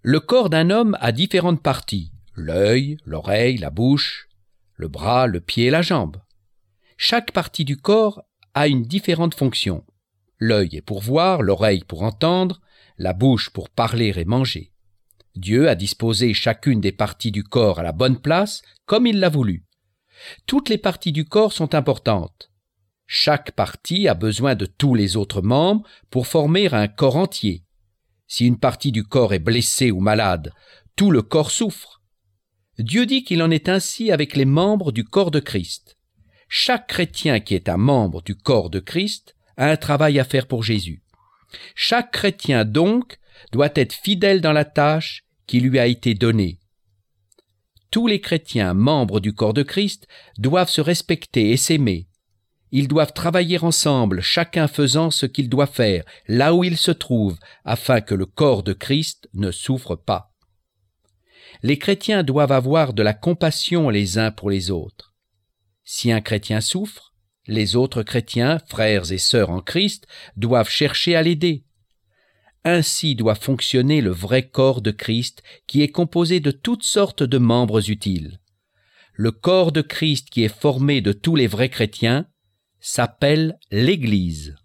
Le corps d'un homme a différentes parties, l'œil, l'oreille, la bouche, le bras, le pied et la jambe. Chaque partie du corps a une différente fonction. L'œil est pour voir, l'oreille pour entendre, la bouche pour parler et manger. Dieu a disposé chacune des parties du corps à la bonne place, comme il l'a voulu. Toutes les parties du corps sont importantes. Chaque partie a besoin de tous les autres membres pour former un corps entier. Si une partie du corps est blessée ou malade, tout le corps souffre. Dieu dit qu'il en est ainsi avec les membres du corps de Christ. Chaque chrétien qui est un membre du corps de Christ a un travail à faire pour Jésus. Chaque chrétien, donc, doit être fidèle dans la tâche qui lui a été donnée. Tous les chrétiens, membres du corps de Christ, doivent se respecter et s'aimer. Ils doivent travailler ensemble, chacun faisant ce qu'il doit faire, là où il se trouve, afin que le corps de Christ ne souffre pas. Les chrétiens doivent avoir de la compassion les uns pour les autres. Si un chrétien souffre, les autres chrétiens, frères et sœurs en Christ, doivent chercher à l'aider. Ainsi doit fonctionner le vrai corps de Christ qui est composé de toutes sortes de membres utiles. Le corps de Christ qui est formé de tous les vrais chrétiens s'appelle l'Église.